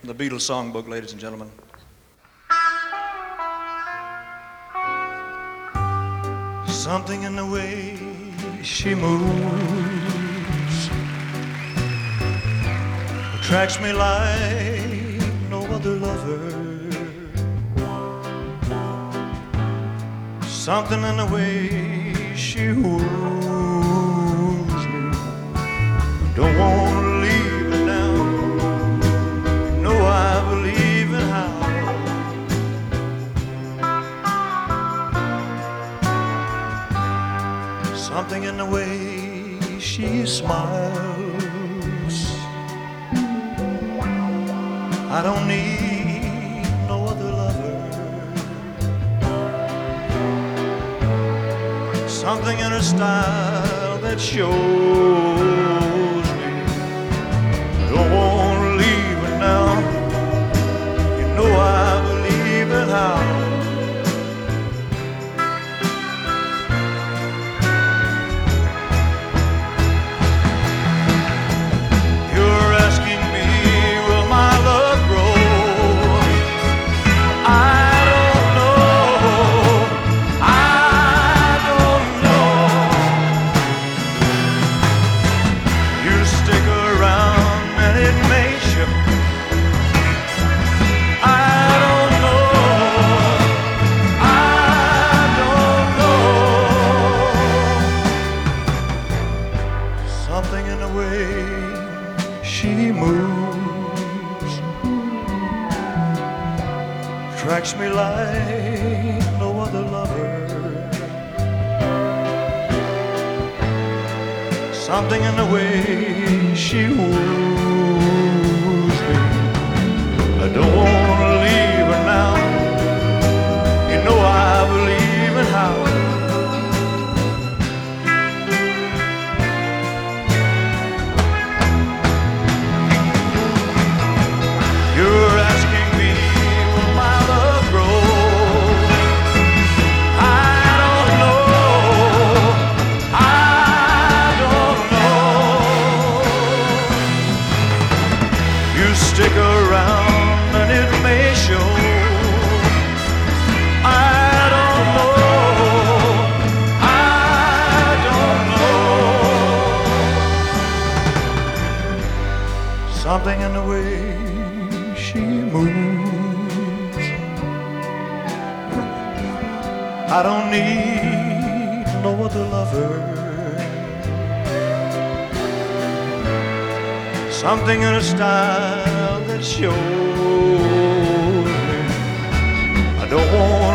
The Beatles songbook, ladies and gentlemen. Something in the way she moves attracts me like no other lover. Something in the way she woos me. Don't want to leave her now. No, I believe in how. Something in the way she smiles. I don't need no other lover. Something in her style that shows me I don't want to leave her now. You know I believe in how. You're asking me, will my love grow? I don't know. I don't know. You stick around and it may show. I don't know. I don't know. Something in the way she moves attracts me like no other lover. Something in the way she woos me. I don't want to leave her now. You know I believe in how. You're asking me, will my love grow? I don't know. I don't know. You stick around and it may show. I don't know. I don't know. Something in the way she moves. I don't need no other lover. Something in her style that shows me I don't want